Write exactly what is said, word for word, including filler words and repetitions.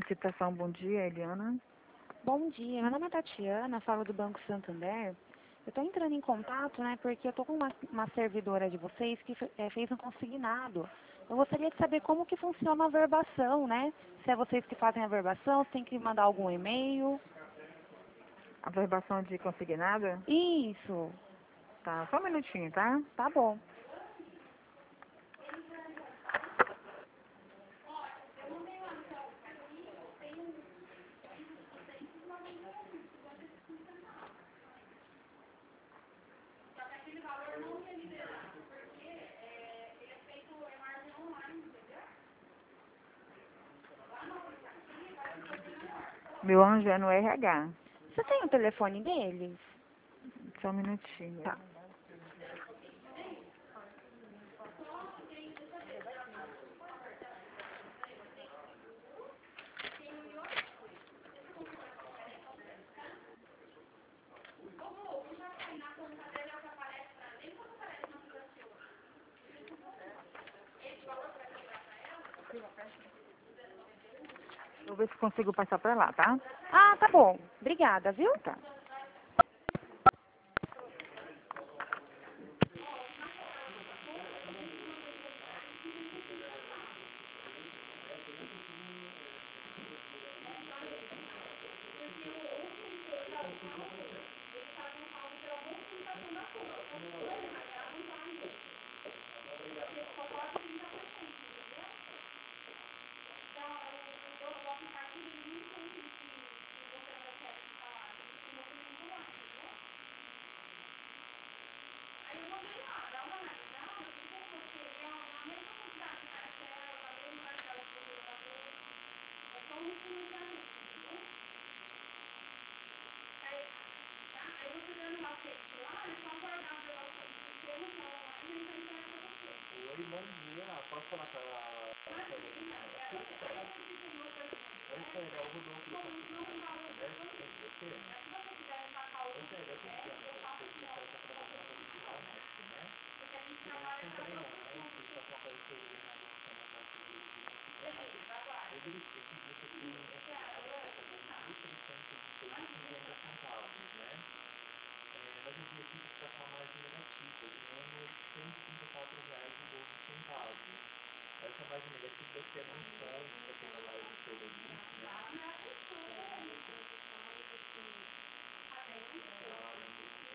Citação, bom dia, Eliana. Bom dia, meu nome é Tatiana, falo do Banco Santander. Eu estou entrando em contato, né, porque eu estou com uma, uma servidora de vocês que fe- eh, fez um consignado. Eu gostaria de saber como que funciona a verbação, né? Se é vocês que fazem a verbação, se tem que mandar algum e-mail. A verbação de consignada? Isso, Tá, só um minutinho, tá? tá bom. Meu anjo é no R H. Você tem o telefone deles? Só um minutinho. Tá. Vou ver se consigo passar pra lá, tá? Ah, tá bom. Obrigada, viu? Tá. Oi, bom dia. Posso falar com a... Oi, Sérgio, é o Rodolfo do Comércio, tem você? Oi, Sérgio, eu tô ligando pra você que você está trabalhando no final médico, né? Eu encontrei online, que está com uma parceria na gestão da parte de consignado. Eu verifiquei que você tem um consignado que está pagando mil trezentos e seis e cinquenta centavos, né? É, mas eu vi aqui que está com uma margem negativa, de menos cento e trinta e quatro reais e doze centavos. Essa margem negativa deve ser algum ponto para pegar mais o seu limite, né?